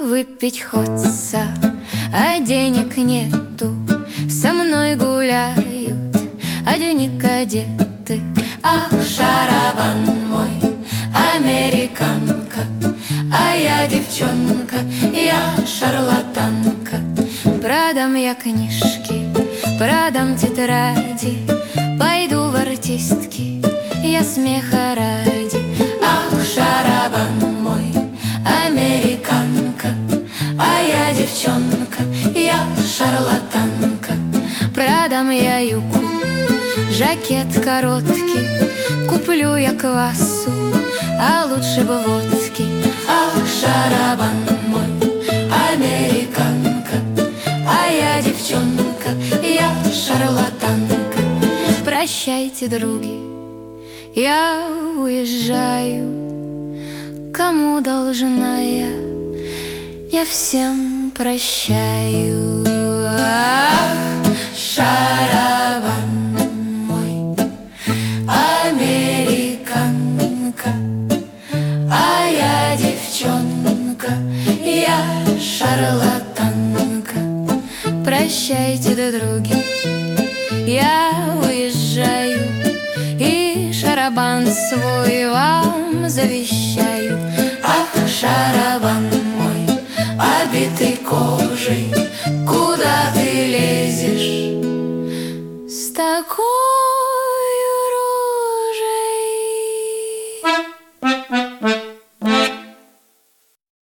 выпить хочется, а денег нету. Со мной гуляют одни кадеты. Ах, шарабан мой, американка, а я девчонка, я шарлатанка. Продам я книжки, продам тетради, пойду в артистки, я смеха ради. Ах, шарабан мой, американка, а я девчонка, я шарлатанка. Продам я юбку, жакет короткий, куплю я квасу, а лучше бы водки. Ах, шарабан мой, американка, а я девчонка, я шарлатанка. Прощайте, други, я уезжаю. Кому должна я всем прощаю. Ах, шарабан мой, американка, а я девчонка, я шарлатанка. Прощайте, други, я уезжаю, и шарабан свой вам завещаю. Ах, шарабан мой, обитый кожей,